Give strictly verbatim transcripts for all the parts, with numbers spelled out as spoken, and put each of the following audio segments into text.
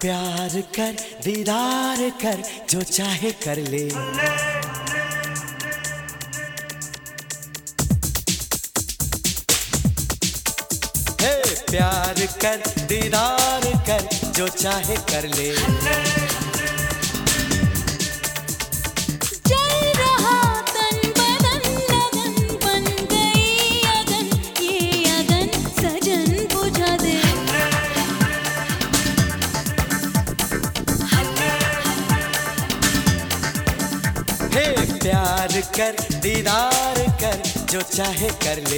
प्यार कर, दीदार कर, जो चाहे कर ले। हे प्यार कर, दीदार कर, जो चाहे कर ले। हे प्यार कर, दीदार कर, जो चाहे कर ले।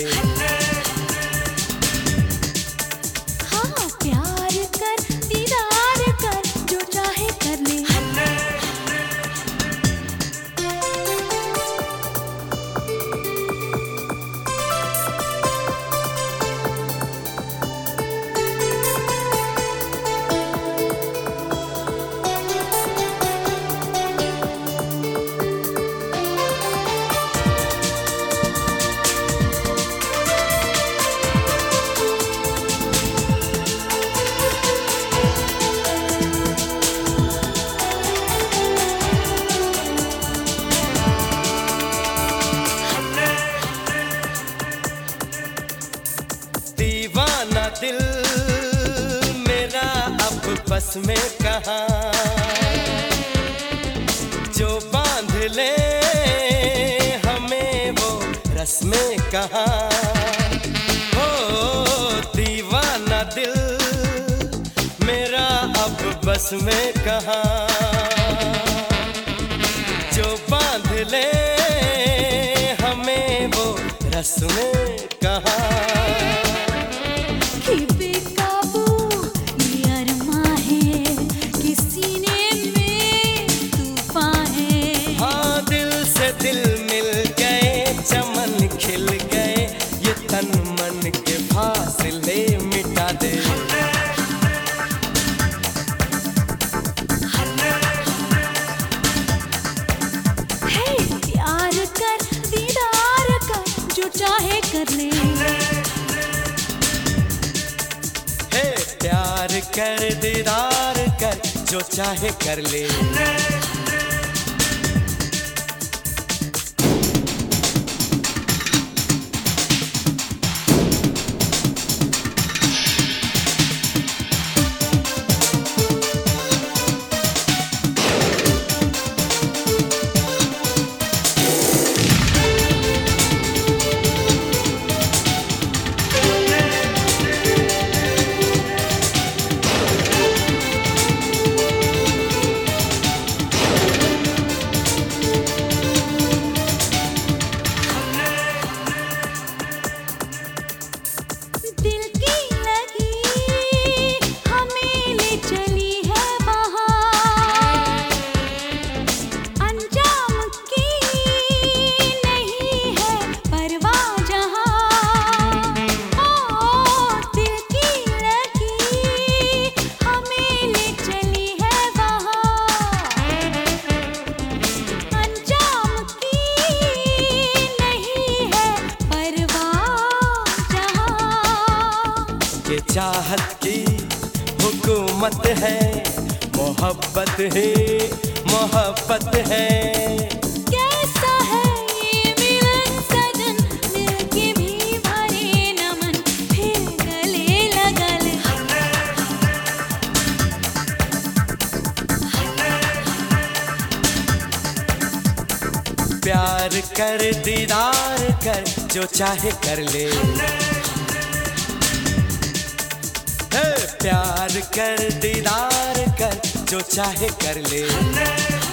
हाँ प्यार कर, दीदार कर, जो चाहे कर ले। दीवाना दिल मेरा अब बस में कहाँ, जो बांध ले हमें वो रस में कहाँ। हो दीवाना दिल मेरा अब बस में कहाँ, जो बांध ले हमें वो रस में कहाँ। बेकाबू ये अरमा है कि सीने में तूफान है। हाँ दिल से दिल मिल गए, चमन खिल गए, ये तन मन के फासले मिटा दे। हे प्यार कर, दीदार कर, जो चाहे कर ले। प्यार कर, दीदार कर, जो चाहे कर ले। दिल की लगी हमें ले चली है वहाँ, अंजाम की नहीं है परवाह जहाँ। ओ दिल की लगी हमें ले चली है वहाँ, अंजाम की नहीं है परवाह जहाँ। ये चाहत की हुकूमत है, मोहब्बत है, मोहब्बत है। कैसा है ये मिलन सजन, मिलके भी भरे न मन, फिर गले लगा ले। प्यार कर, दीदार कर, जो चाहे कर ले। हे प्यार कर, दीदार कर, जो चाहे कर ले।